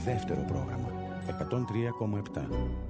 δεύτερο πρόγραμμα 103,7.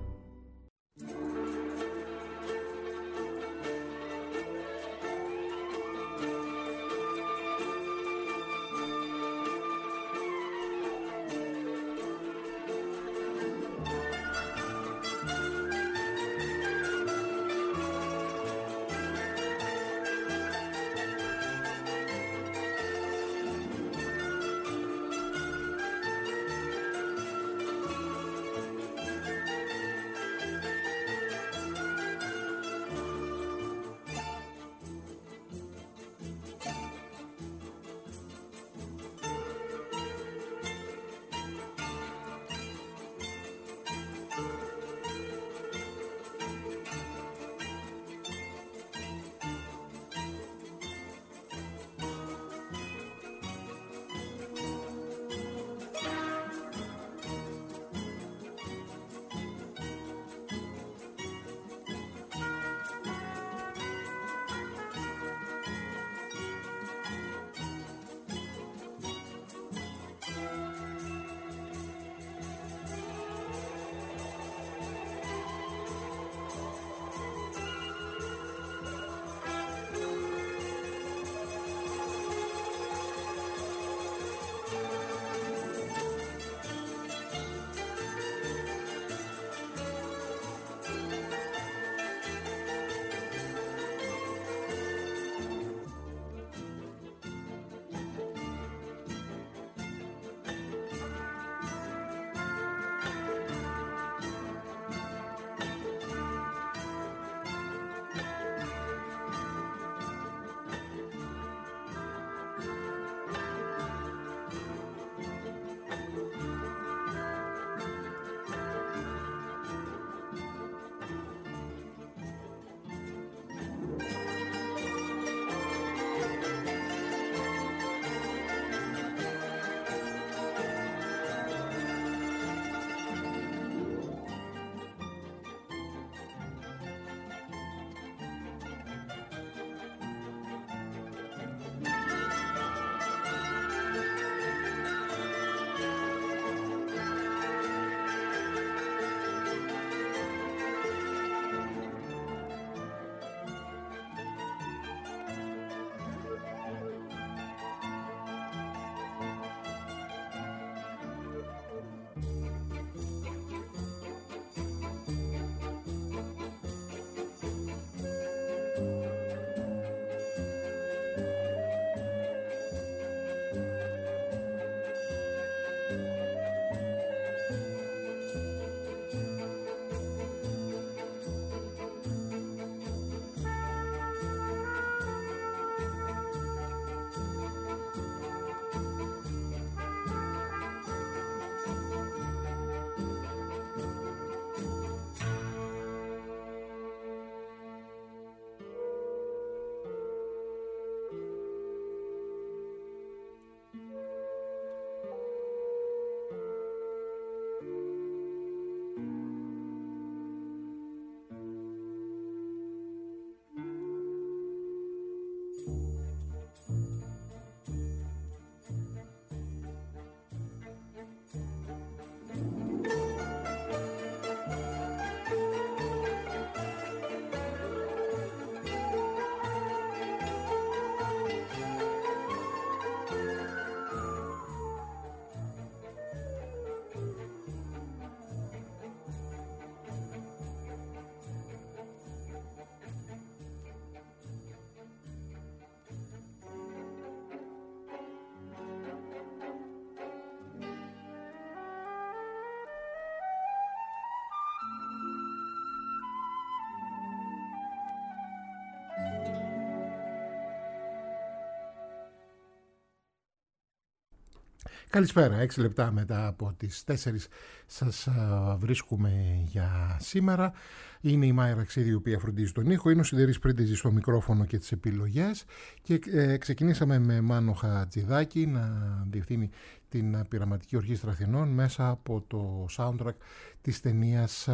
Καλησπέρα, 6 λεπτά μετά από τις 4 σας βρίσκουμε για σήμερα. Είναι η Μάια Ραξίδη, η οποία φροντίζει τον ήχο. Είναι ο Σιδερής Πρίντεζης στο μικρόφωνο και τις επιλογές. Και ξεκινήσαμε με Μάνο Χατζηδάκη να διευθύνει την Πειραματική Ορχήστρα Αθηνών μέσα από το soundtrack της ταινίας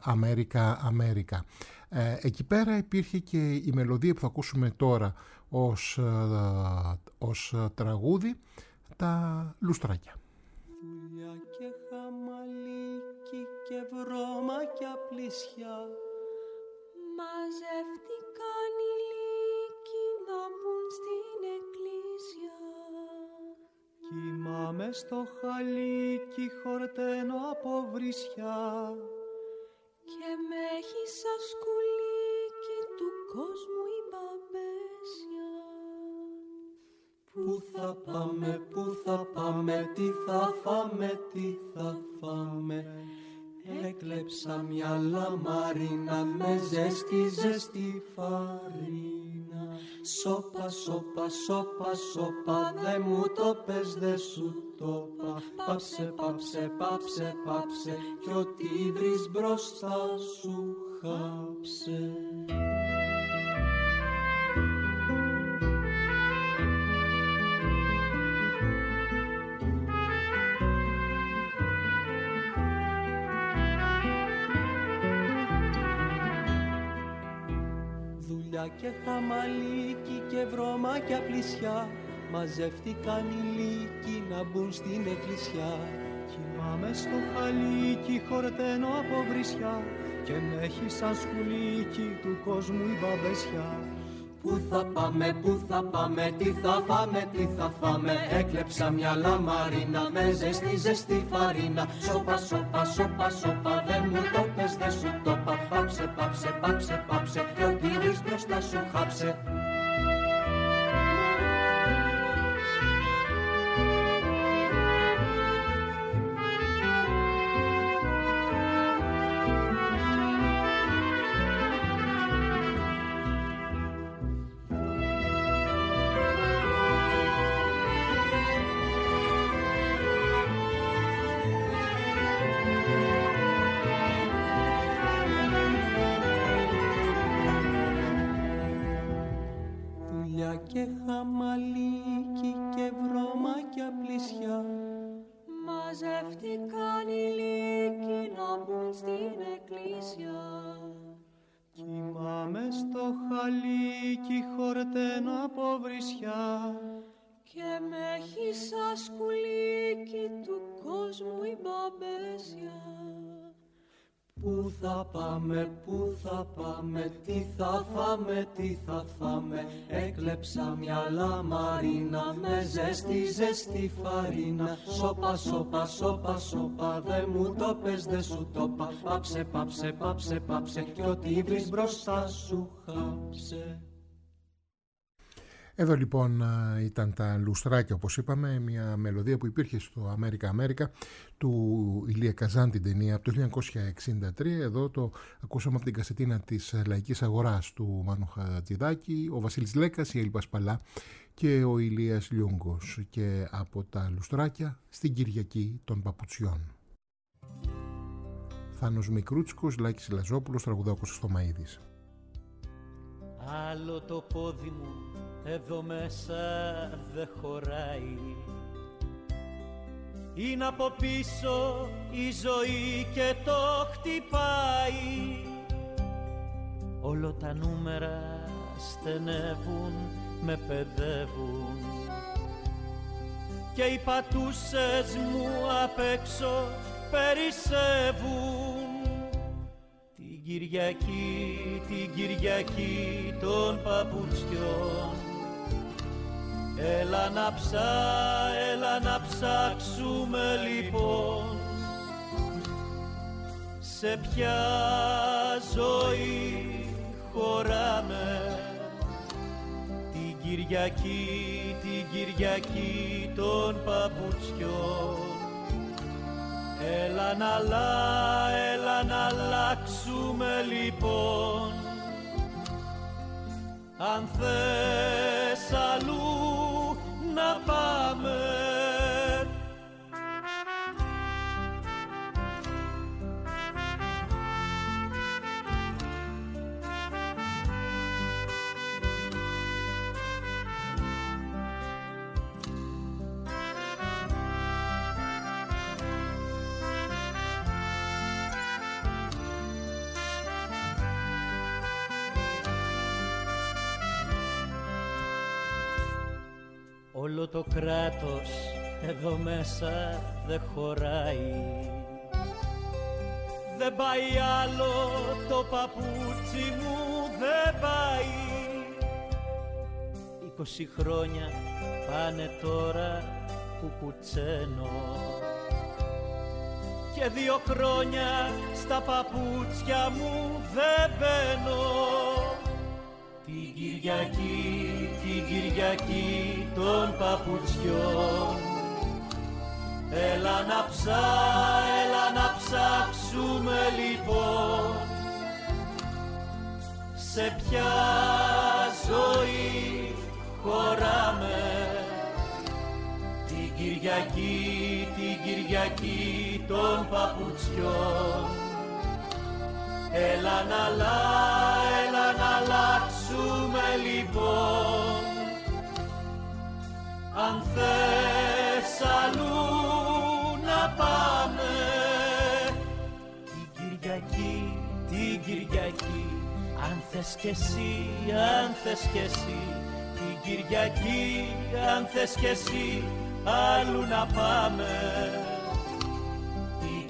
Αμέρικα. Εκεί πέρα υπήρχε και η μελωδία που θα ακούσουμε τώρα ως τραγούδι, τα λουστράκια. Δουλειά και χαμός λύκη και βρώμακια πλησιά. Μαζεύτηκαν οι λύκοι να μπουν στην εκκλησιά. Κοιμάμαι στο χαλίκι, χορταίνω από βρισιά. Και με έχει σαν σκουλίκι του κόσμου η μπαμπέσια. Πού θα πάμε, πού θα πάμε, τι θα φάμε, τι θα φάμε. Έκλεψα μια λαμαρίνα με ζέστη, ζέστη φαρίνα. Σόπα, σόπα, σόπα, σόπα, δε μου το πες, δε σου το πα. Πάψε, πάψε, πάψε, πάψε, κι ό,τι βρεις μπροστά σου χάψε. Και χαμαλίκι και βρώμακια πλησιά. Μαζεύτηκαν οι λύκοι να μπουν στην εκκλησιά. Κοιμάμαι στο χαλίκι, χορταίνω από βρισιά. Και με έχει σαν σκουλίκι του κόσμου η μπαμπεσιά. Πού θα πάμε, πού θα πάμε, τι θα φάμε, τι θα φάμε. Έκλεψα μια λαμαρίνα με ζεστή, ζεστή φαρίνα. Σόπα, σόπα, σόπα, σόπα, δεν μου το πες, δεν σου το πα. Πάψε, πάψε, πάψε, πάψε, κι ό,τι βρεις μπροστά σου χάψε. Και χαμαλίκι και βρώμακια πλησιά. Μαζεύτηκαν οι λύκοι να μπουν στην εκκλησιά. Κοιμάμαι στο χαλίκι, χορταίνω από βρισιά. Και με έχει σαν σκουλίκι του κόσμου η μπαμπέσια. Πού θα πάμε, πού θα πάμε, τι θα φάμε, τι θα φάμε. Έκλεψα μια λαμαρίνα με ζέστη, ζέστη φαρίνα. Σόπα, σόπα, σόπα, σόπα, δε μου το πες, δε σου το πα. Πάψε, πάψε, πάψε, πάψε, κι ό,τι βρεις μπροστά σου χάψε. Εδώ λοιπόν ήταν τα Λουστράκια, όπως είπαμε, μια μελωδία που υπήρχε στο America του Ηλία Καζάν, την ταινία από το 1963. Εδώ το ακούσαμε από την κασετίνα της Λαϊκής Αγοράς του Μάνου Χατζηδάκη, ο Βασίλης Λέκας, η Έλλη Πασπαλά και ο Ηλίας Λιούγκος. Και από τα Λουστράκια στην Κυριακή των Παπουτσιών. Θάνος Μικρούτσικος, Λάκης Λαζόπουλος, τραγουδά ο Κωστομαΐδης. Άλλο το πόδι μου εδώ μέσα δε χωράει. Είναι από πίσω η ζωή και το χτυπάει. Όλο τα νούμερα στενεύουν, με παιδεύουν. Και οι πατούσες μου απ' έξω περισσεύουν. Την Κυριακή των παπουτσιών. Έλα να ψάξουμε λοιπόν. Σε ποια ζωή χωράμε. Την Κυριακή των παπουτσιών. Έλα να αλλάξουμε λοιπόν. Αν θες αλλού να πάμε. Όλο το κράτος εδώ μέσα δε χωράει. Δεν πάει άλλο το παπούτσι μου, δεν πάει. 20 χρόνια πάνε τώρα που κουτσένω και 2 χρόνια στα παπούτσια μου δεν μπαίνω. Την Κυριακή των παπουτσιών έλα να ψάξουμε λοιπόν σε ποια ζωή χωράμε. Την Κυριακή των παπουτσιών έλα να αλλάξουμε λοιπόν. Αν θες αλλού να πάμε την Κυριακή, αν θες κι εσύ, την Κυριακή, αν θες κι εσύ αλλού να πάμε. Την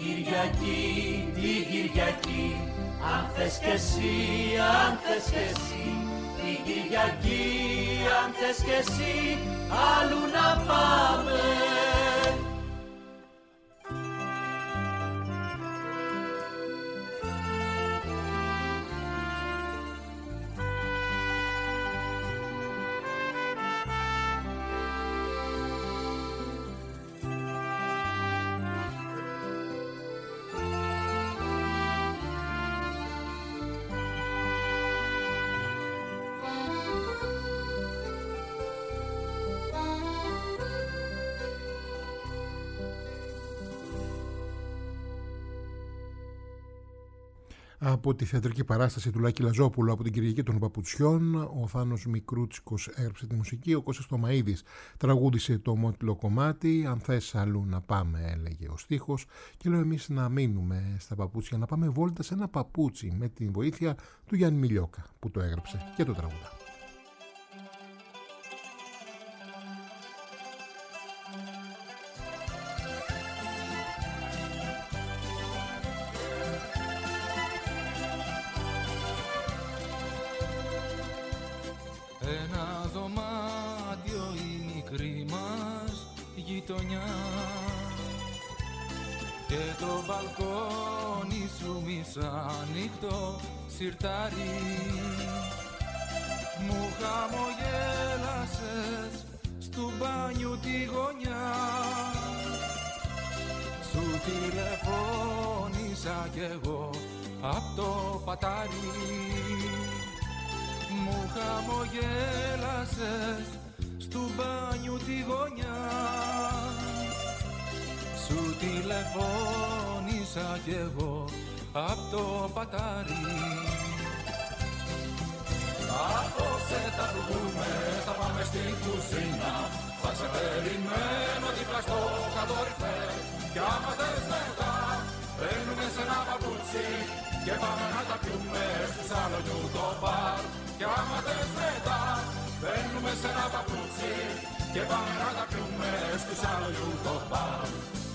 Κυριακή, αν θες κι εσύ, την Κυριακή, αν θες κι εσύ αλλού να πάμε. Από τη θεατρική παράσταση του Λάκη Λαζόπουλου από την Κυριακή των Παπουτσιών, ο Θάνος Μικρούτσικος έγραψε τη μουσική, ο Κώστας Τομαΐδης τραγούδισε το μότιλο κομμάτι. Αν θες αλλού να πάμε, έλεγε ο στίχος, και λέω εμείς να μείνουμε στα παπούτσια, να πάμε βόλτα σε ένα παπούτσι με την βοήθεια του Γιάννη Μιλιόκα που το έγραψε και το τραγουδά. Ένα δωμάτιο η μικρή μας γειτονιά και το μπαλκόνι σου μισάνοιχτο σιρτάρι. Μου χαμογέλασες στου μπάνιου τη γωνιά, σου τηλεφώνησα κι εγώ απ' το πατάρι. Μου χαμογέλασες στου μπάνιου τη γωνιά, σου τηλεφώνησα κι εγώ απ' το πατάρι. Απόψε θα βγούμε, θα πάμε στην κουζίνα, θα σε περιμένω δίπλα στο καλοριφέρ. Κι άμα θες μετά, μπαίνουμε σε ένα παπούτσι και πάμε να τα πιούμε στη Σαλονιού το μπαρ. Κι άμα θες μετά, μπαίνουμε σε ένα παπούτσι και πάμε να τα πιούμε στη Σαλονιού το μπαρ.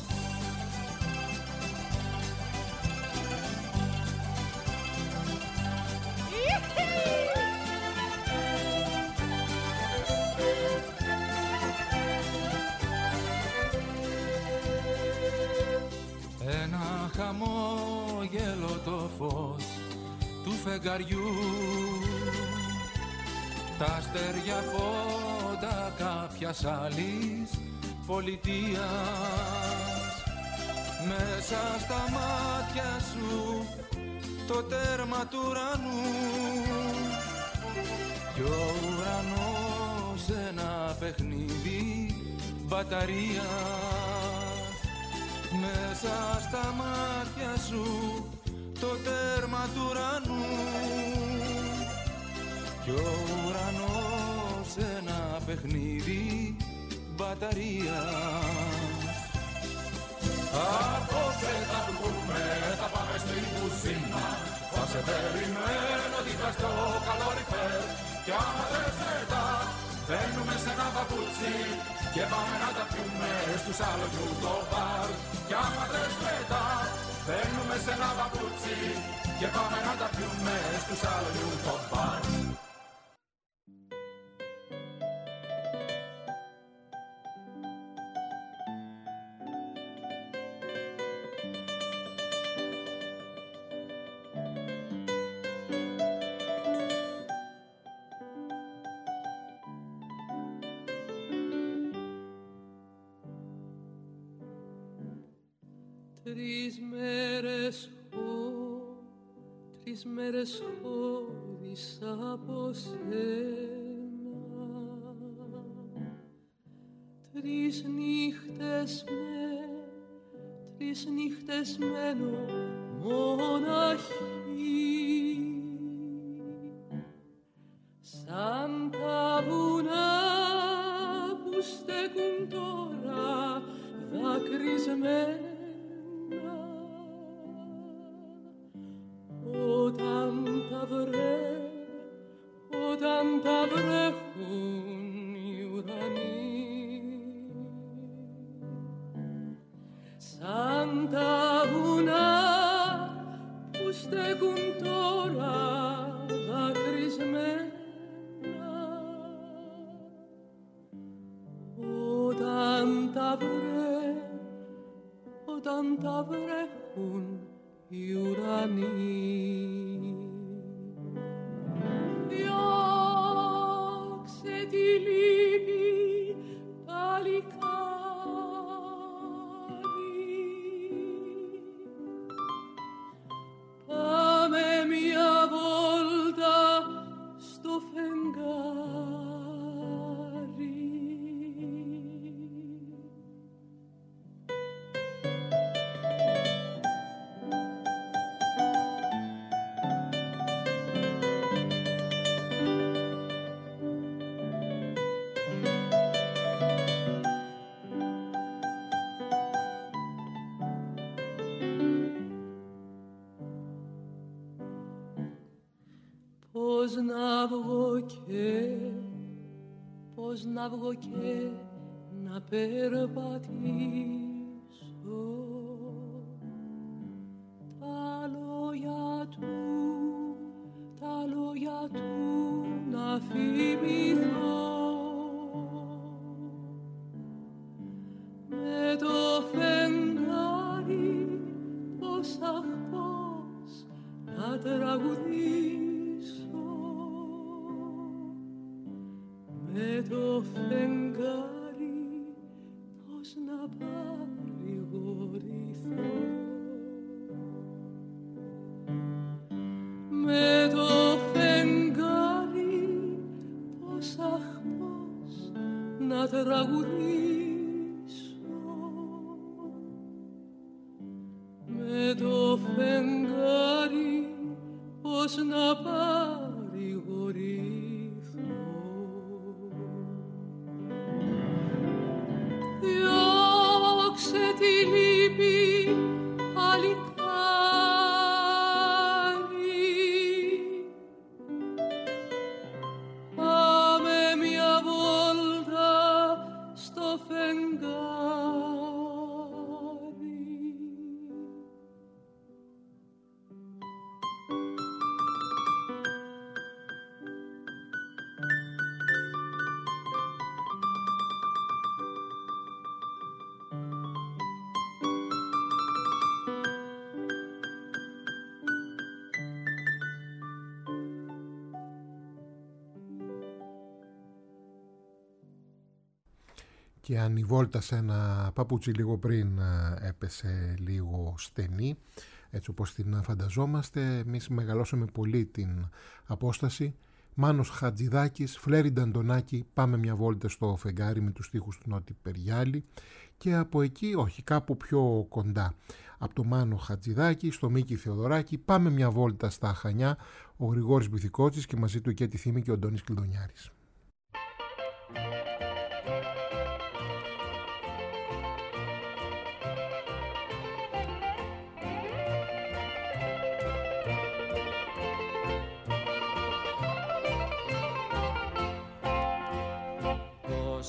Ένα χαμόγελο το φως του φεγγαριού, τα αστέρια φώτα κάποιας άλλης πολιτείας. Μέσα στα μάτια σου το τέρμα του ουρανού κι ο ουρανός ένα παιχνίδι μπαταρίας. Μέσα στα μάτια σου το τέρμα του ουρανού κι ο ουρανός ένα παιχνίδι μπαταρίας. Απόψε θα βγούμε, θα πάμε στην κουζίνα, θα σε περιμένω δίπλα στο καλοριφέρ. Κι άμα θες μετά, μπαίνουμε σε ένα παπούτσι και πάμε να τα πιούμε στους Σαλονιού το μπαρ. Κι άμα θες μετά, Μπαίνουμε σε ένα παπούτσι και πάμε να τα πιούμε στους Σαλονιού το μπαρ. Τρεις μέρες χώρισα από σένα, τρεις νύχτες μένω μοναχή, σαν τα βουνά που στέκουν τώρα δακρυσμένα. Όταν τα βρέχουν οι ουρανοί, σαν τα βουνά που στέκουν τώρα δακρυσμένα, όταν τα βρέχουν οι ουρανοί. Διώξε τη λύπη παλικάρι, πάμε μια βόλτα στο φεγγάρι. Πώς να βγω και να περπατήσω, τα λόγια του να θυμηθώ, με το φεγγάρι πώς να τραγουδήσω, με το φεγγάρι πώς να παρηγορηθώ, με το φεγγάρι πώς να τραγουδήσω, με το φεγγάρι πώς να παρηγορηθώ. Διώξε τη λύπη παλικάρι, πάμε μια βόλτα στο φεγγάρι. Και αν η βόλτα σε ένα παπούτσι λίγο πριν έπεσε λίγο στενή, έτσι όπως την φανταζόμαστε, εμείς μεγαλώσαμε πολύ την απόσταση. Μάνος Χατζηδάκης, Φλέρι Νταντονάκη, πάμε μια βόλτα στο φεγγάρι με τους στίχους του Νότι Περιγιάλη, και από εκεί, όχι, κάπου πιο κοντά, από το Μάνο Χατζηδάκη στο Μίκη Θεοδωράκη, πάμε μια βόλτα στα Χανιά, ο Γρηγόρης Μπιθικότσης και μαζί του και τη Θήμη και ο Αντώνης Κλειδονιάρης.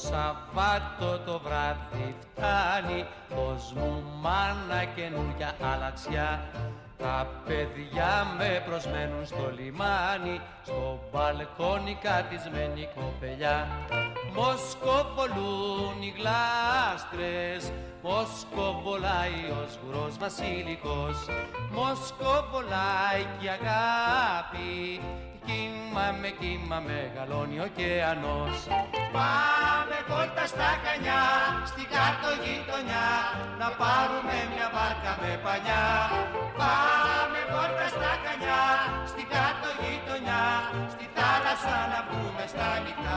Σαββάτο το βράδυ φτάνει, δώσ' μου μάνα καινούρια αλαξιά. Τα παιδιά με προσμένουν στο λιμάνι, στο μπαλκόνι κατισμένη κοπελιά. Μοσκοβολούν οι γλάστρες, μοσκοβολάει ο σγουρός βασιλικός. Μοσκοβολάει κι η αγάπη, κύμα μεγαλώνει ο ωκεανός. Πάμε βόλτα στα Χανιά, στην κάτω γειτονιά, να πάρουμε μια βάρκα με πανιά. Πάμε βόλτα στα Χανιά, στην κάτω γειτονιά, στη θάλασσα να βγούμε στα νυχτά.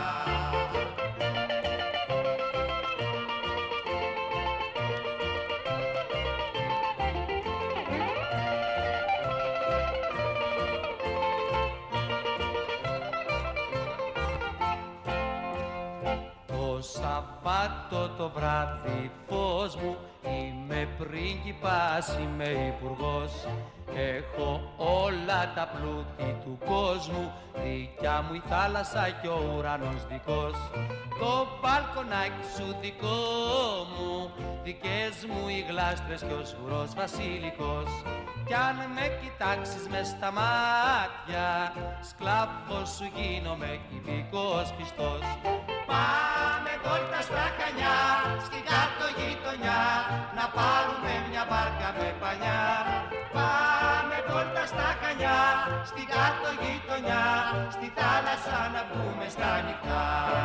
Σαββάτο το βράδυ φως μου, είμαι πρίγκιπας, είμαι υπουργός. Έχω όλα τα πλούτη του κόσμου, δικιά μου η θάλασσα κι ο ουρανός δικός. Το μπαλκονάκι σου δικό μου, δικές μου οι γλάστρες κι ο σγουρός βασιλικός. Κι αν με κοιτάξεις μες στα μάτια, σκλάβος σου γίνομαι κυβικός πιστός. Πάμε βόλτα στα Χανιά, στην κάτω γειτονιά, να πάρουμε μια βάρκα με πανιά. Πάμε βόλτα στα Χανιά, στην κάτω γειτονιά, στη θάλασσα να βγούμε στα νυχτά.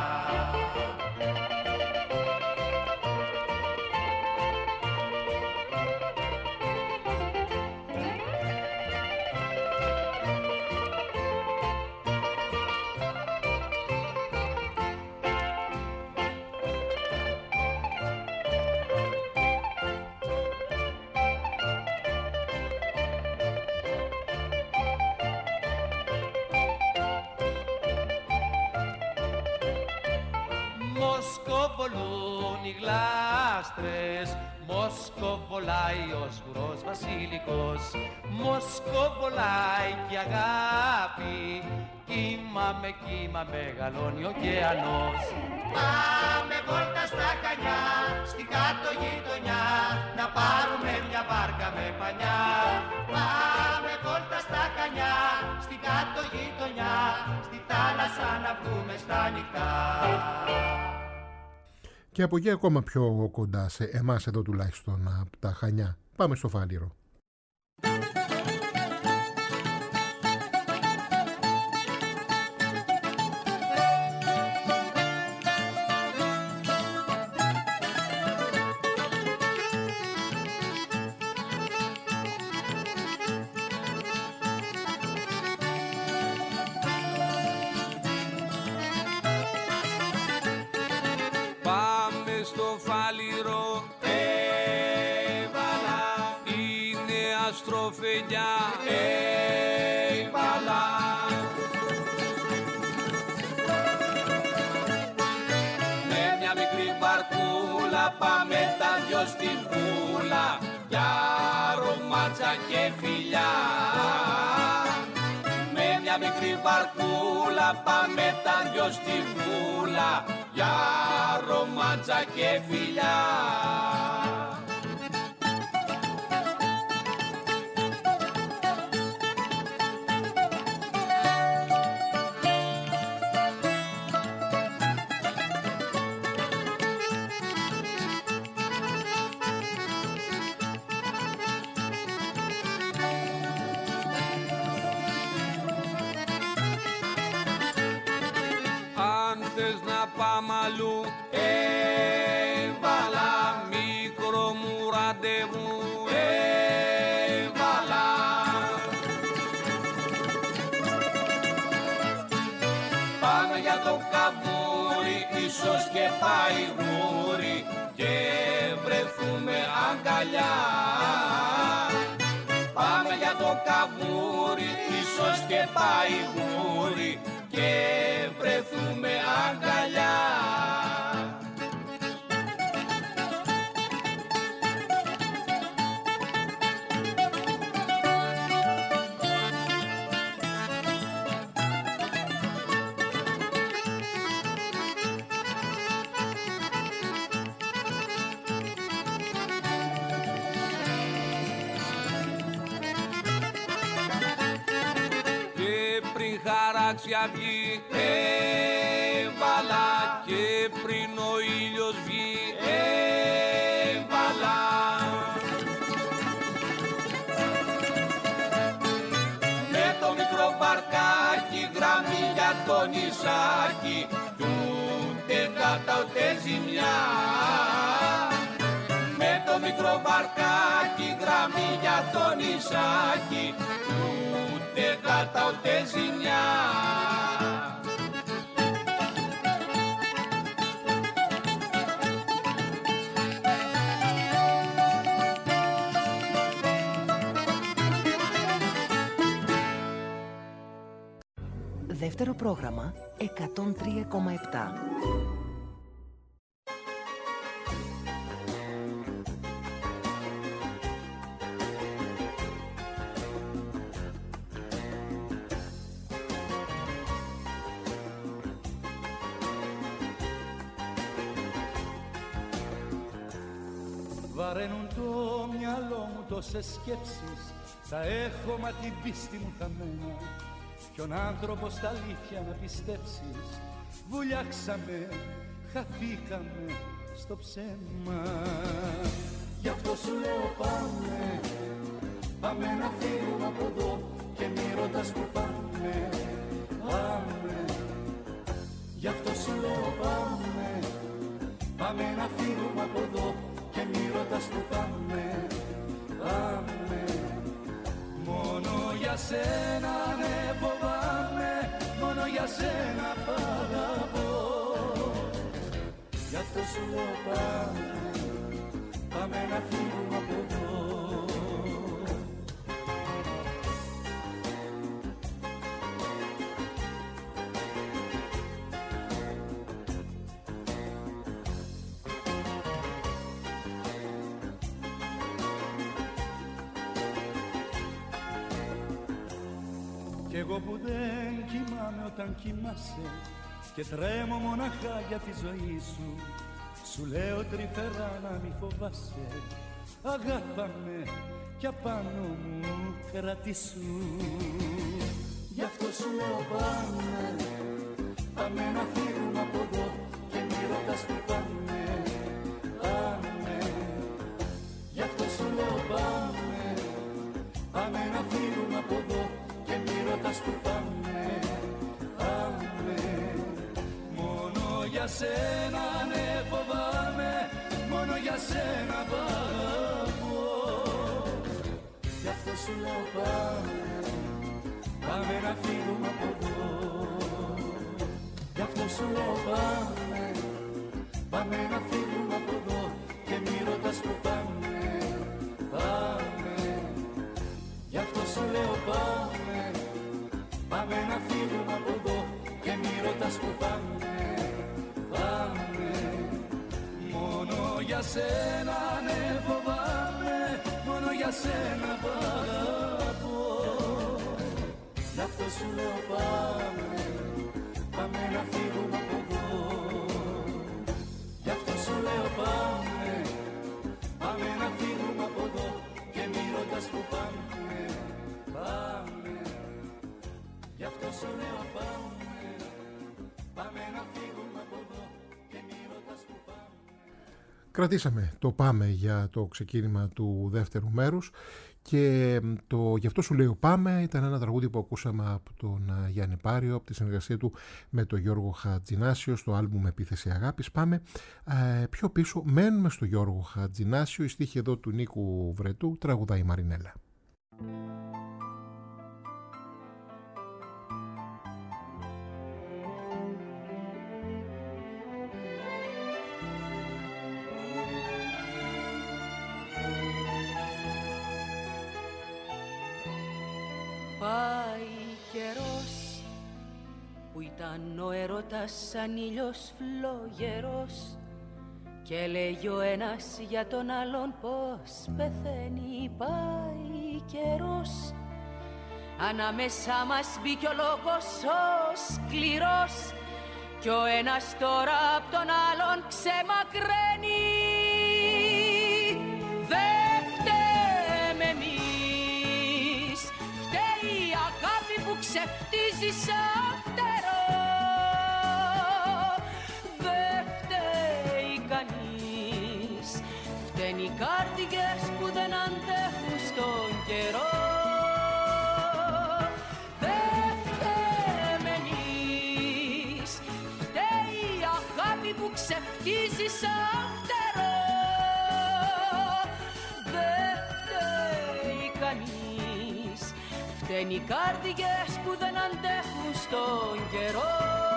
Μοσκοβολούν οι γλάστρες, μοσκοβολάει ο σγουρός βασιλικός. Μοσκοβολάει κι η αγάπη, κύμα μεγαλώνει ο ωκεανός. Πάμε βόλτα στα Χανιά, στην κάτω γειτονιά, να πάρουμε μια βάρκα με πανιά. Πάμε βόλτα στα Χανιά, στην κάτω γειτονιά, στη θάλασσα να βγούμε στα νυχτά. Και από εκεί ακόμα πιο κοντά σε εμάς εδώ τουλάχιστον από τα Χανιά. Πάμε στο Φάληρο. Πάμε τα δυο στην πουλά για ρομάτσα και φιλιά. Με μια μικρή βαρκούλα πάμε τα δυο στην πουλά για ρομάτσα και φιλιά. Πάμε αλλού, έβαλα μικρό μου ραντεβού, έβαλα. Πάμε για το καβούρι, ίσως και πάει γούρι και βρεθούμε αγκαλιά. Πάμε για το καβούρι, ίσως και πάει γούρι και βρεθούμε αγκαλιά. τάξη αυγή. Έβαλα και πριν ο ήλιος βγει. Έβαλα. Με το μικρό βαρκάκι γραμμή για το νησάκι κι ούτε γάτα ούτε ζημιά. Με το μικρό βαρκάκι γραμμή για το νησάκι ούτε γάτα ούτε ζημιά. Δεύτερο πρόγραμμα 103,7. Βαραίνουν το μυαλό μου τόσες σκέψεις, θα έχω μα την πίστη μου χαμένα. Ποιον άνθρωπο στα αλήθεια να πιστέψεις, βουλιάξαμε, χαθήκαμε στο ψέμα. Γι' αυτό σου λέω πάμε, πάμε να φύγουμε από εδώ και μη ρωτάς που πάμε, πάμε. Γι' αυτό σου λέω πάμε, πάμε να φύγουμε από εδώ και μη ρωτάς που πάμε, πάμε. Μόνο για σένα ναι φοβάμαι, μόνο για σένα παραπώ. Γι' αυτό σου λέω πάμε, πάμε να φύγουμε από εδώ. Κι εγώ που δεν κοιμάμαι όταν κοιμάσαι και τρέμω μοναχά για τη ζωή σου, σου λέω τρυφερά να μη φοβάσαι, αγάπαμε κι απάνω μου κρατήσου. Γι' αυτό σου λέω πάμε, πάμε να φύγουμε από εδώ και μη ρωτάς που πάμε, πάμε. Γι' αυτό σου λέω πάμε, πάμε να φύγουμε από εδώ και μη ρωτάς που πάμε, πάμε. Μόνο για σένα ναι φοβάμαι, μόνο για σένα παραπώ. Γι' αυτό σου λέω πάμε, πάμε να φύγουμε από εδώ. Γι' αυτό σου λέω πάμε, πάμε να φύγουμε από εδώ και μη ρωτάς που πάμε, πάμε. Γι' αυτό σου λέω πάμε, πάμε να φύγουμε από εδώ και μη ρωτάς που πάμε, πάμε. Μόνο για σένα ναι φοβάμαι, μόνο για σένα παραπώ. Γι' αυτό σου λέω πάμε, πάμε να φύγουμε από εδώ. Γι' αυτό σου λέω πάμε, πάμε να φύγουμε από εδώ και μη ρωτάς που πάμε, πάμε. Γι' αυτό σου λέω πάμε, πάμε να φύγουμε από εδώ και μη ρωτάς που πάμε. Κρατήσαμε το πάμε για το ξεκίνημα του δεύτερου μέρους και το «Γι' αυτό σου λέω πάμε» ήταν ένα τραγούδι που ακούσαμε από τον Γιάννη Πάριο, από τη συνεργασία του με τον Γιώργο Χατζηνάσιο στο άλμπουμ «Επίθεση Αγάπης». Πάμε πιο πίσω, μένουμε στο Γιώργο Χατζηνάσιο, η στίχη εδώ του Νίκου Βρετού, τραγουδάει η Μαρινέλα. Πάει καιρός που ήταν ο έρωτας σαν ήλιος φλογερός και λέγει ο ένας για τον άλλον πως πεθαίνει. Πάει καιρός, ανάμεσα μας μπήκε ο λόγος ο σκληρός κι ο ένας τώρα απ' τον άλλον ξεμακραίνει. Δεν φταίμε εμείς, φταίει η αγάπη που ξεφτίζει σαν φταίνει καρδιές που δεν αντέχουν στον καιρό. Δεν φταίμε εμείς, φταίει η αγάπη που ξεφτίζει σαν φτερό. Δεν φταίει κανείς, φταίνει οι καρδιές που δεν αντέχουν στον καιρό.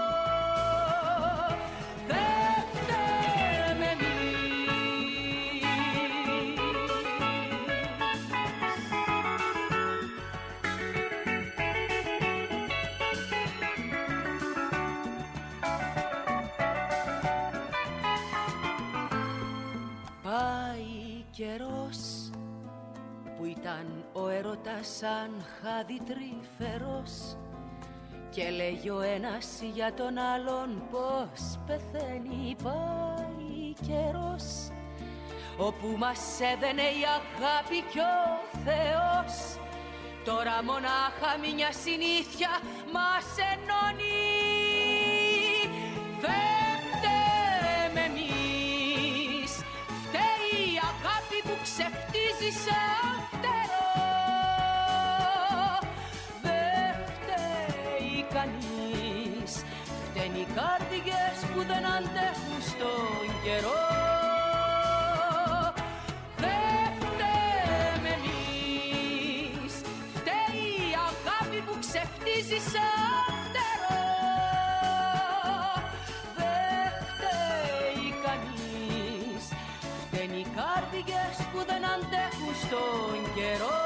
Καιρός που ήταν ο έρωτας σαν χάδι τρυφερός και λέγει ο ένας για τον άλλον πως πεθαίνει. Πάει καιρός όπου μας έδαινε η αγάπη κι ο Θεός, τώρα μονάχα μια συνήθεια μας ενώνει. Δεν φταίμε εμείς, φταίει η αγάπη που ξεφτίζει σαν φτερό. Δεν φταίει κανείς, φταίνει οι καρδιές που δεν αντέχουν στον καιρό. Δεν φταίμε εμείς, φταίει η αγάπη που ξεφτίζει σαν φτερό. Δεν φταίει κανείς, φταίνει οι καρδιές που δεν αντέχουν στον καιρό.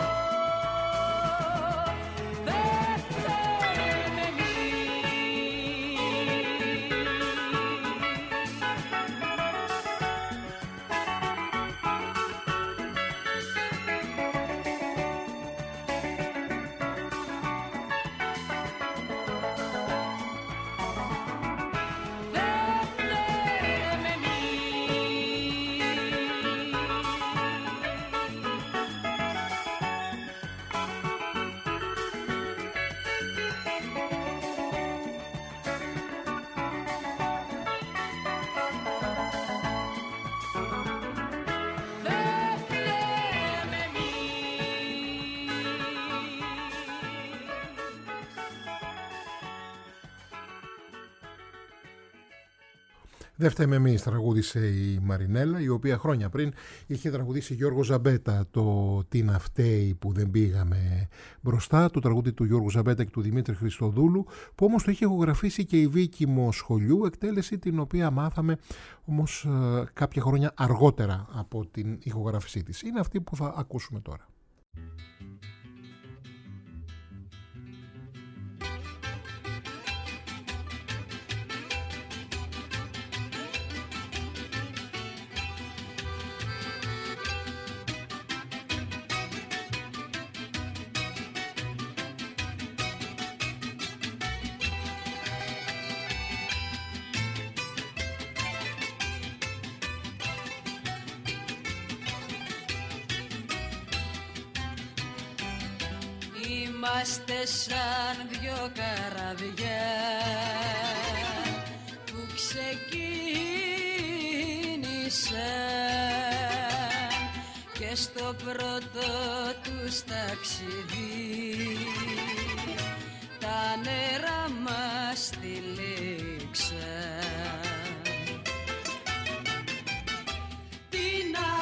Δεν φταίμε εμείς. Δεν φταίμε εμείς, τραγούδισε η Μαρινέλα, η οποία χρόνια πριν είχε τραγουδήσει Γιώργο Ζαμπέτα το «Τι να φταίει που δεν πήγαμε μπροστά», το τραγούδι του Γιώργου Ζαμπέτα και του Δημήτρη Χριστοδούλου, που όμως το είχε ηχογραφήσει και η Βίκη Μοσχολιού, εκτέλεση την οποία μάθαμε όμως κάποια χρόνια αργότερα από την ηχογράφησή της. Είναι αυτή που θα ακούσουμε τώρα. Είμαστε σαν δυο καραβιά που ξεκίνησαν και στο πρώτο τους ταξίδι τα νερά μας τυλίξαν. Τι να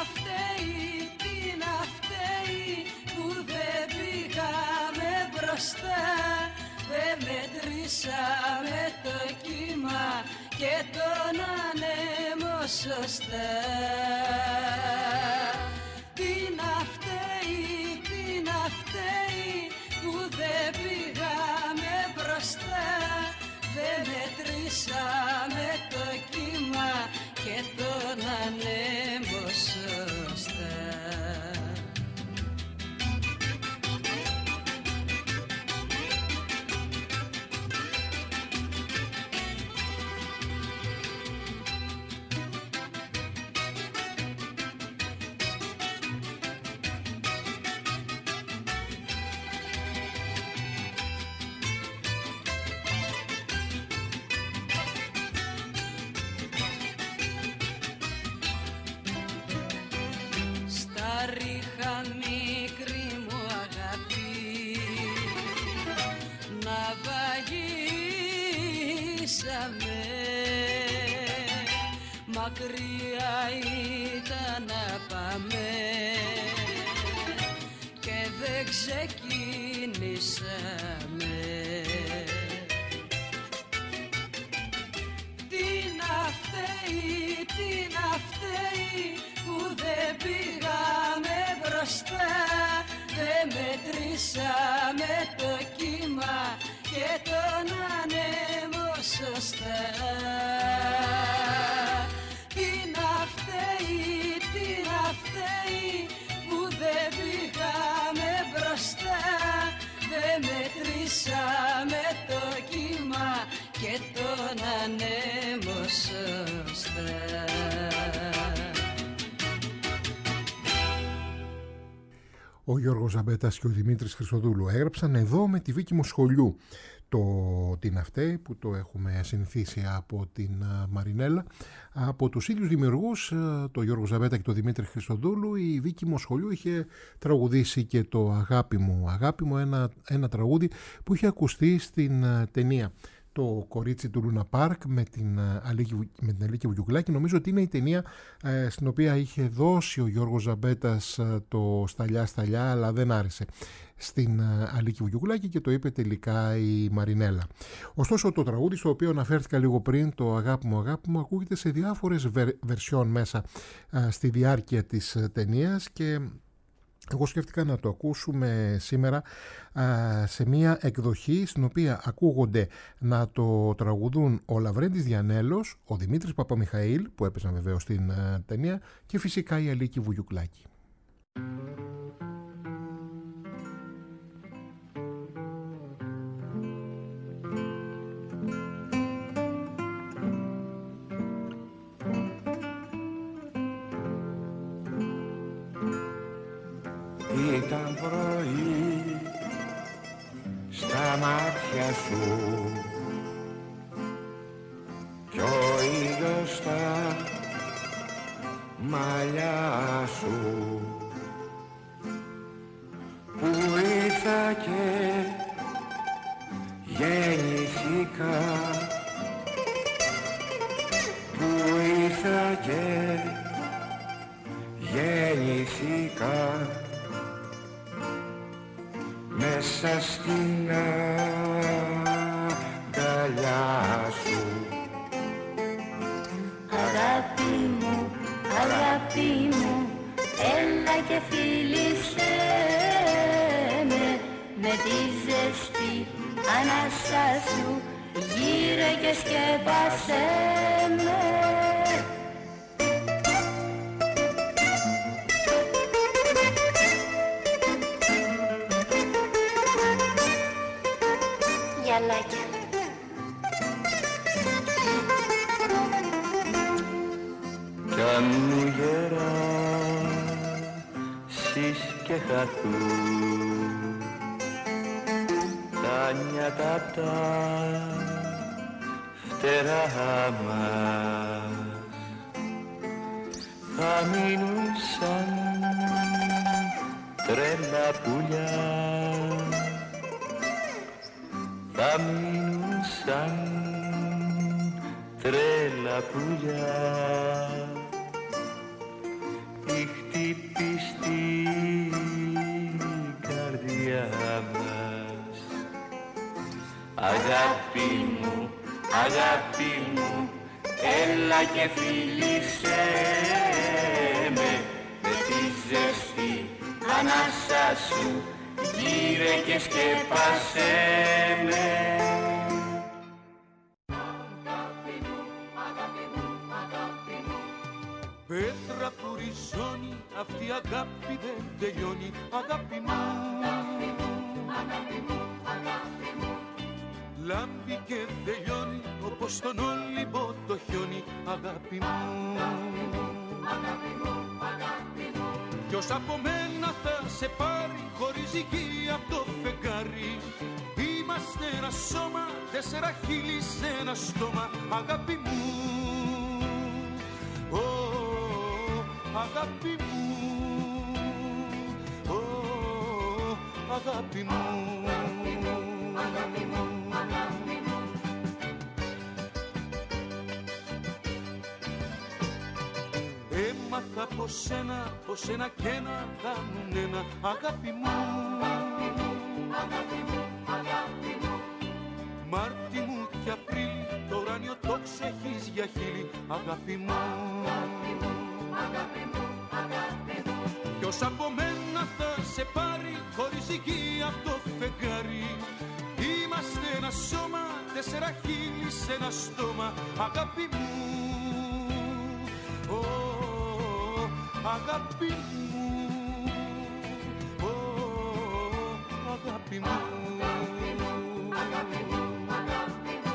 φταίει που δεν πήγαμε μπροστά, δεν μετρήσαμε το κύμα και τον ανέμο σωστά. Τι να φταίει που δεν πήγαμε μπροστά, δεν μετρήσαμε το κύμα και τον ανέμο σωστά. μακριά ήταν να πάμε και δεν ξεκινήσαμε. Τι να φταίει που δεν πήγαμε μπροστά, δεν μετρήσαμε το κύμα και τον ανέμο σωστά. Τι να φταίει που δεν πήγαμε μπροστά, δεν μετρήσαμε το κύμα και τον ανέμο σωστά. Ο Γιώργος Ζαμπέτας και ο Δημήτρης Χριστοδούλου έγραψαν εδώ με τη Βίκη Μοσχολιού «Τι να φταίει», που το έχουμε συνηθίσει από την Μαρινέλα. Από τους ίδιους δημιουργούς, το Γιώργο Ζαμπέτα και το Δημήτρη Χριστοδούλου, η Βίκη Μοσχολιού είχε τραγουδήσει και το «Αγάπη μου», ένα τραγούδι που είχε ακουστεί στην ταινία «Το κορίτσι του Λούνα Πάρκ» με την Αλίκη Βουγιουκλάκη. Νομίζω ότι είναι η ταινία στην οποία είχε δώσει ο Γιώργος Ζαμπέτας το «Σταλιά», αλλά δεν άρεσε στην Αλίκη Βουγιουκλάκη και το είπε τελικά η Μαρινέλα. Ωστόσο το τραγούδι, στο οποίο αναφέρθηκα λίγο πριν, το «Αγάπη μου», ακούγεται σε διάφορες βερσιόν μέσα στη διάρκεια της ταινίας και εγώ σκέφτηκα να το ακούσουμε σήμερα σε μια εκδοχή στην οποία ακούγονται να το τραγουδούν ο Λαβρέντης Διανέλος, ο Δημήτρης Παπαμιχαήλ, που έπαιζαν βεβαίως στην ταινία, και φυσικά η Αλίκη Βουγιουκλάκη. Ήταν πρωί στα μάτια σου κι ο ήλιος στα μαλλιά σου, που ήρθα και γεννηθήκα, που ήρθα και γεννηθήκα μέσα στην αγκαλιά σου. Αγάπη μου, έλα και φίλησέ με τη ζεστή ανάσα σου, γύρε και σκέπασέ με. Γυαλάκια. Κι αν μου γεράσεις και χαθούν τα νιάτα απ' τα φτερά μας, θα μείνουν σαν τρέλα πουλιά, θα μείνουν σαν τρέλα πουλιά. Χτύπη στην καρδιά μας. Αγάπη μου, έλα και φίλησέ με τη ζεστή ανάσα σου, γύρε και σκέπασέ με. Πέτρα που ριζώνει, αυτή η αγάπη δεν τελειώνει. Αγάπη μου, αγάπη μου, λάμπει και τελειώνει όπως τον Όλυμπο το χιόνι. Αγάπη μου, αγάπη μου, ποιος από μένα θα σε πάρει, χωρίζει γη από το φεγγάρι. Είμαστε ένα σώμα, 4 χείλη σε ένα στόμα. Αγάπη μου, αγάπη μου, αγάπη μου, αγάπη μου, αγάπη μου. από σένα και να κάνουν ένα. Αγάπη μου, αγάπη μου, αγάπη μου. Μάρτι μου και Απρίλη, το ουράνιο το ξεχείς για χείλη. Αγάπη μου, αγάπη μου, αγάπη μου, αγάπη μου. Ποιος από μένα θα σε πάρει χωρίς οικία από το φεγγάρι. Είμαστε ένα σώμα, 4 χείλη σε ένα στόμα. Αγάπη μου, αγάπη μου, αγάπη μου, αγάπη μου, αγάπη μου.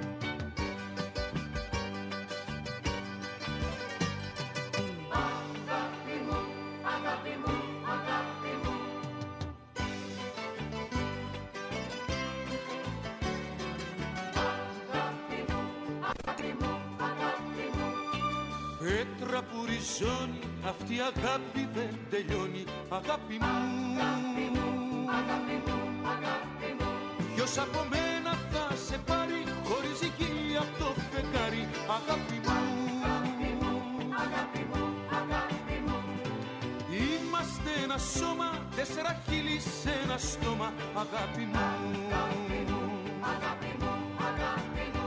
Πέτρα που ριζώνει, αυτή η αγάπη δεν τελειώνει. Αγάπη μου, αγάπη μου, αγάπη μου, αγάπη μου. Ποιος από μένα θα σε πάρει χωρίς οικία από το φεγγάρι. Αγάπη μου, αγάπη μου, αγάπη μου, αγάπη μου. Είμαστε ένα σώμα, 4 χείλη σε ένα στόμα. Αγάπη μου, αγάπη μου, αγάπη μου, αγάπη μου.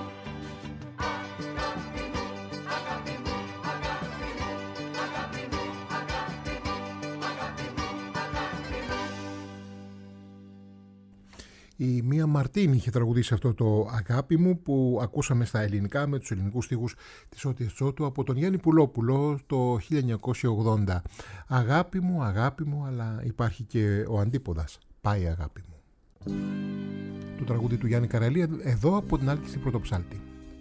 Η Μία Μαρτίνη είχε τραγουδήσει αυτό το «Αγάπη μου» που ακούσαμε στα ελληνικά με τους ελληνικούς στίχους της Ότιας Τσότου από τον Γιάννη Πουλόπουλο το 1980. Αγάπη μου, αλλά υπάρχει και ο αντίποδας. Πάει αγάπη μου. Το τραγούδι του Γιάννη Καραλή εδώ από την Άλκηση Πρωτοψάλτη.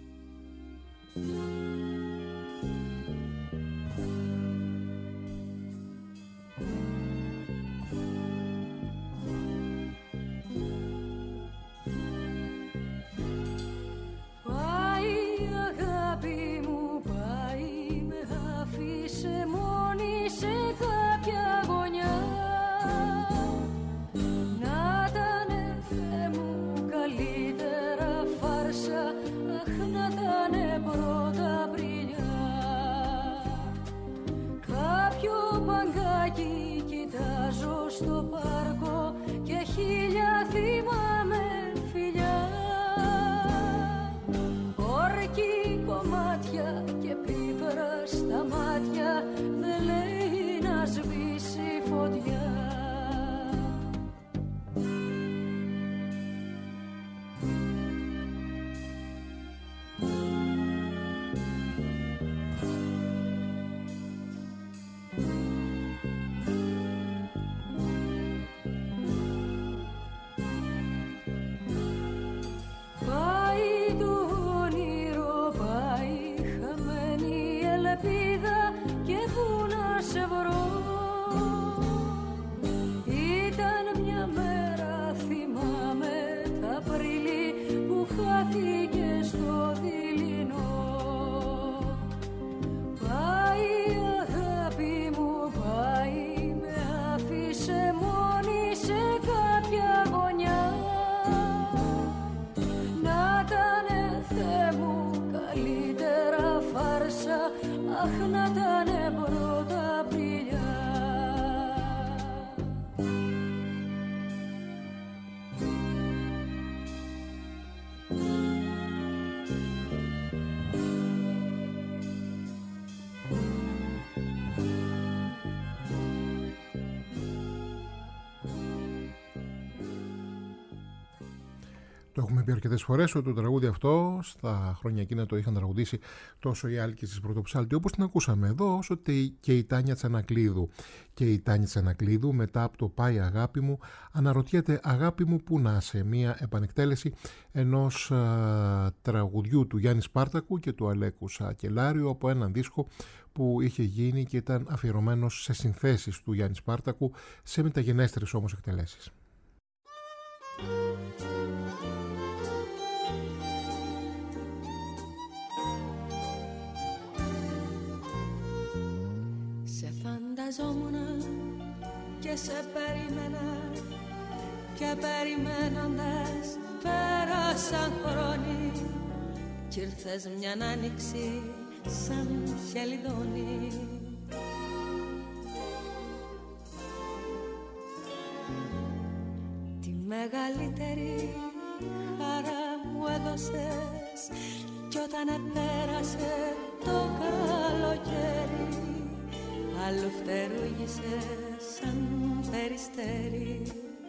Στο πάρκο και 1000 θυμάμαι φιλιά. Όρκη κομμάτια και πίπρα στα μάτια, δεν λέει να σβήσει φωτιά. Το έχουμε πει αρκετές φορές ότι το τραγούδι αυτό στα χρόνια εκείνα το είχαν τραγουδήσει τόσο η Άλκησης Πρωτοψάλτη όπως την ακούσαμε εδώ, όσο και η Τάνια Τσανακλείδου. Και η Τάνια Τσανακλείδου μετά από το «Πάει αγάπη μου» αναρωτιέται «Αγάπη μου που να σε», μια επανεκτέλεση ενός τραγουδιού του Γιάννη Σπάρτακου και του Αλέκου Σακελάριου από έναν δίσκο που είχε γίνει και ήταν αφιερωμένος σε συνθέσεις του Γιάννη Σπάρτακου, σε μεταγενέστερες όμως εκτελέσεις. Φανταζόμουνα και σε περίμενα και περιμένοντας πέρασαν χρόνοι κι ήρθες μια άνοιξη σαν χελιδόνι. μεγαλύτερη χαρά μου έδωσες κι όταν επέρασε το καλοκαίρι αλλού φτερούγησες σαν περιστέρι.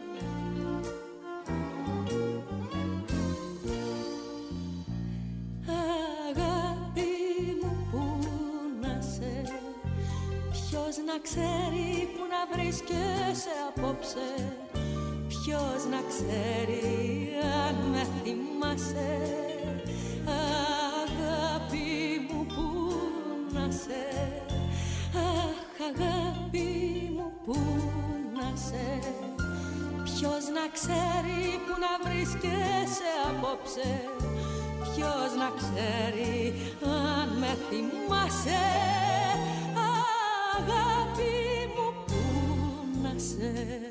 Αγάπη μου που να σε, ποιος να ξέρει που να βρίσκεσαι απόψε, ποιος να ξέρει αν με θυμάσαι. Αγάπη μου που να σε, αχ αγάπη μου που να σε, ποιος να ξέρει που να βρίσκεσαι απόψε, ποιος να ξέρει αν με θυμάσαι. Αγάπη μου που να σε.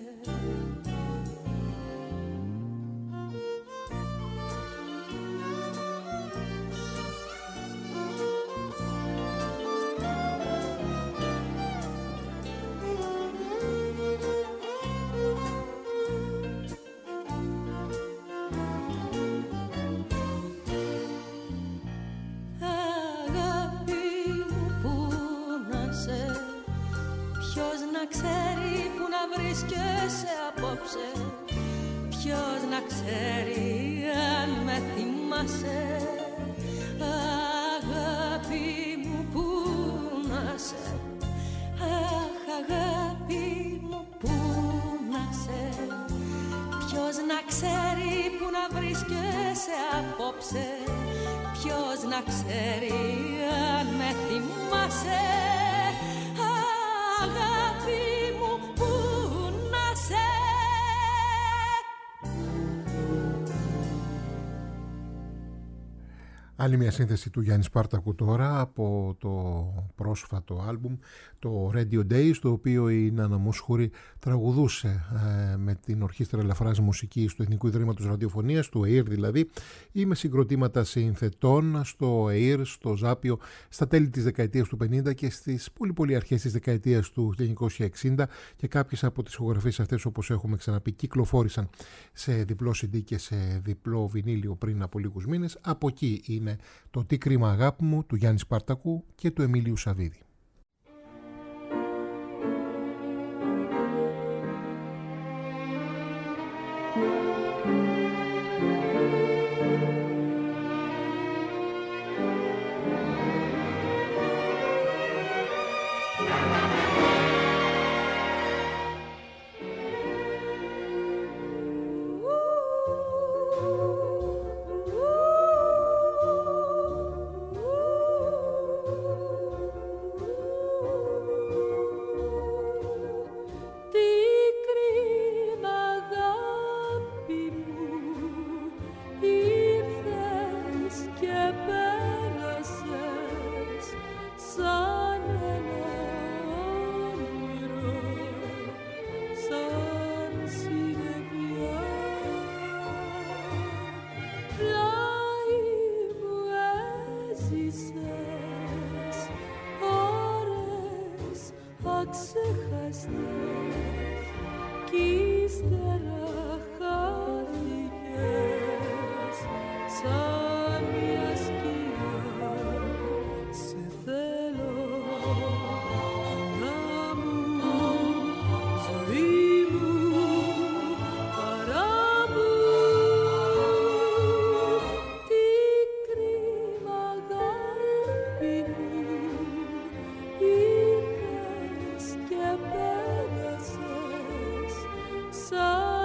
Ποιος να ξέρει αν με θυμάσαι. Αγάπη μου που να σε, αχ αγάπη μου που να σε, ποιος να ξέρει που να βρίσκεσαι απόψε, ποιος να ξέρει αν με θυμάσαι. Αγάπη μου που να σε. Άλλη μια σύνθεση του Γιάννη Σπάρτακου τώρα από το πρόσφατο άλμπουμ, το Radio Days, το οποίο η Νάνα Μούσχουρη τραγουδούσε με την Ορχήστρα Ελαφράς Μουσικής του Εθνικού Ιδρύματος Ραδιοφωνίας, του ΕΙΡ δηλαδή, ή με συγκροτήματα συνθετών στο ΕΙΡ, στο Ζάπιο, στα τέλη της δεκαετίας του 50 και στις πολύ αρχές της δεκαετίας του 1960, και κάποιες από τις ηχογραφίες αυτές, όπως έχουμε ξαναπεί, κυκλοφόρησαν σε διπλό CD και σε διπλό βινίλιο πριν από λίγους μήνες. Από εκεί είναι το «Τι κρίμα αγάπη μου» του Γιάννη Σπάρτακου και του Εμίλιου Σαββίδη. So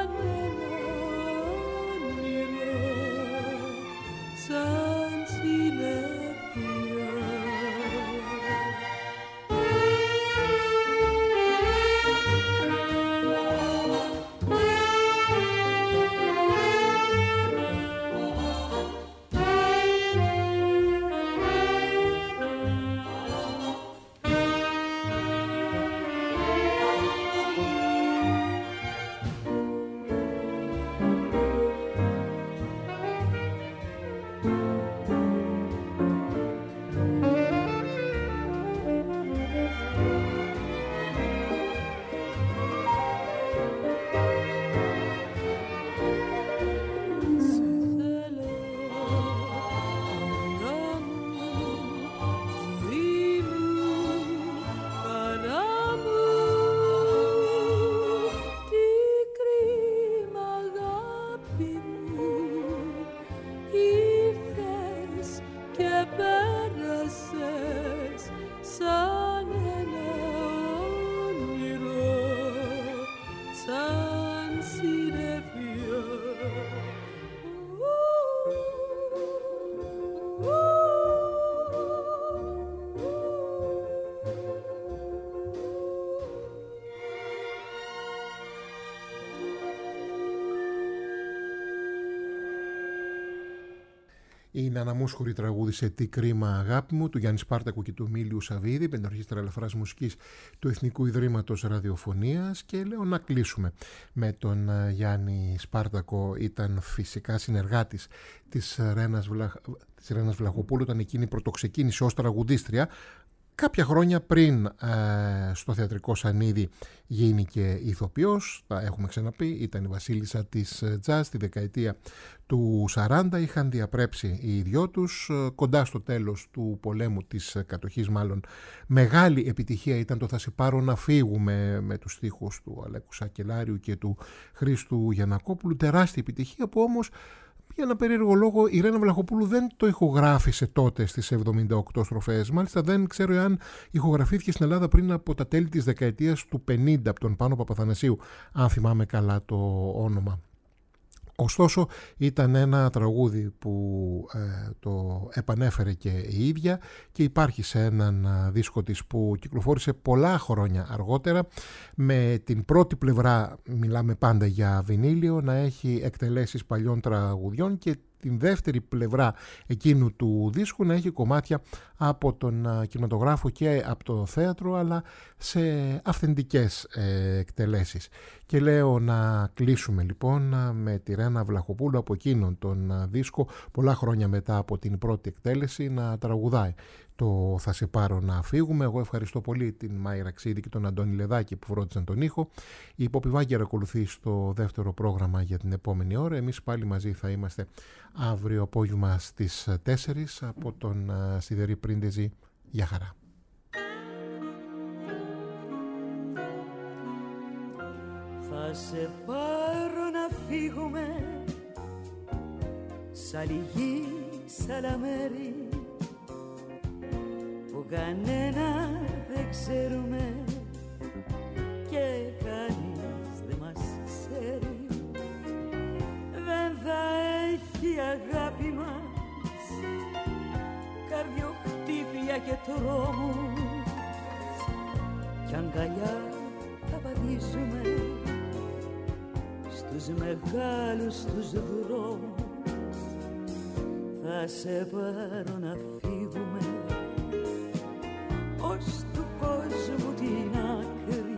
Η Νάνα Μούσχουρη τραγούδισε «Τι κρίμα αγάπη μου» του Γιάννη Σπάρτακου και του Μίλιου Σαββίδη, πενταρχίστρα ελαφράς μουσικής του Εθνικού Ιδρύματος Ραδιοφωνίας. Και λέω να κλείσουμε με τον Γιάννη Σπάρτακο. Ήταν φυσικά συνεργάτης της Ρένας Βλαχοπούλου όταν εκείνη πρωτοξεκίνησε ως τραγουδίστρια. Κάποια χρόνια πριν στο θεατρικό σανίδι γίνει και ηθοποιός, τα έχουμε ξαναπεί, ήταν η βασίλισσα της τζαζ τη δεκαετία του 40. Είχαν διαπρέψει οι δυο τους κοντά στο τέλος του πολέμου, της κατοχής μάλλον. Μεγάλη επιτυχία ήταν το «Θα σε πάρω να φύγουμε» με τους στίχους του Αλέκου Σακελάριου και του Χρήστου Γιαννακόπουλου. Τεράστια επιτυχία που όμως για ένα περίεργο λόγο η Ρένα Βλαχοπούλου δεν το ηχογράφησε τότε στις 78 στροφές. Μάλιστα δεν ξέρω αν ηχογραφήθηκε στην Ελλάδα πριν από τα τέλη της δεκαετίας του 50 από τον Πάνο Παπαθανασίου, αν θυμάμαι καλά το όνομα. Ωστόσο ήταν ένα τραγούδι που το επανέφερε και η ίδια και υπάρχει σε έναν δίσκο της που κυκλοφόρησε πολλά χρόνια αργότερα, με την πρώτη πλευρά, μιλάμε πάντα για βινίλιο, να έχει εκτελέσεις παλιών τραγουδιών και την δεύτερη πλευρά εκείνου του δίσκου να έχει κομμάτια από τον κινηματογράφο και από το θέατρο, αλλά σε αυθεντικές εκτελέσεις. Και λέω να κλείσουμε λοιπόν με τη Ρένα Βλαχοπούλου από εκείνον τον δίσκο, πολλά χρόνια μετά από την πρώτη εκτέλεση, να τραγουδάει το «Θα σε πάρω να φύγουμε». Εγώ ευχαριστώ πολύ την Μάη Ραξίδη και τον Αντώνη Λεδάκη που φρόντισαν τον ήχο. Η Πόπη Βάγκερ ακολουθεί στο δεύτερο πρόγραμμα για την επόμενη ώρα. Εμείς πάλι μαζί θα είμαστε αύριο απόγευμα στις 4 από τον Σιδερή Πρίντεζη. Γεια χαρά. Θα σε πάρω να φύγουμε σ' άλλη γη, σ' άλλα μέρη που κανένα δεν ξέρουμε και κανείς δεν μας ξέρει. Δεν θα έχει αγάπη μας καρδιοχτύπια και τρόμους κι αγκαλιά θα πατήσουμε στους μεγάλους τους δρόμους. Θα σε πάρω να φύγουμε ως του κόσμου την άκρη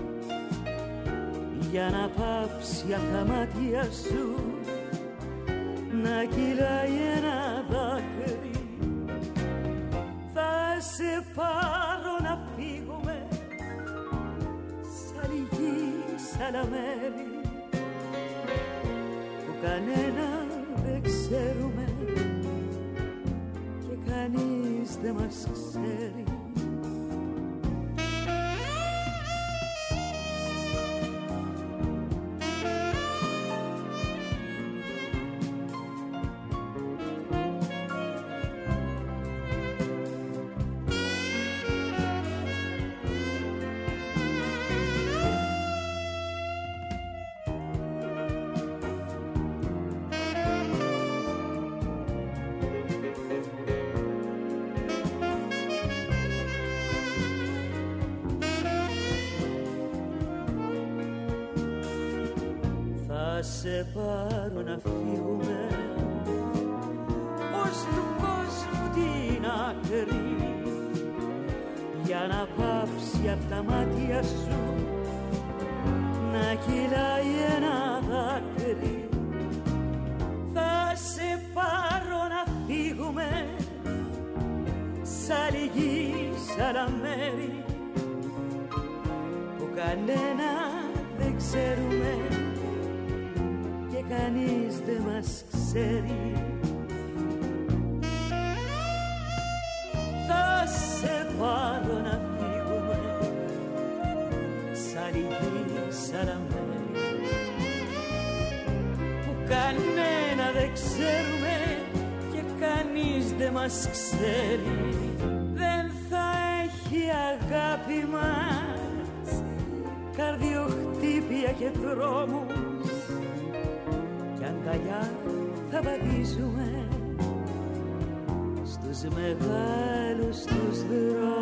για να πάψει απ' τα μάτια σου να κυλάει ένα δάκρυ. Θα σε πάρω να φύγουμε σ' άλλη γη, σ' άλλα μέρη που κανένα δεν ξέρουμε και κανείς δεν μας ξέρει. Σε πάρω να φύγουμε ως του κόσμου την άκρη για να πάψει απ' τα μάτια σου να κυλάει ένα δάκρυ. Θα σε πάρω να φύγουμε σ' άλλη γη, σ' άλλα μέρη που κανένα δεν ξέρουμε και κανείς δεν μας ξέρει. Θα σε πάρω να φύγουμε σ' άλλη γη, σ' άλλα μέρη που κανένα δεν ξέρουμε και κανείς δεν μας ξέρει. Δεν θα έχει αγάπη μας καρδιοχτύπια και δρόμους κι αγκαλιά θα πατήσουμε στους μεγάλους τους δρόμους.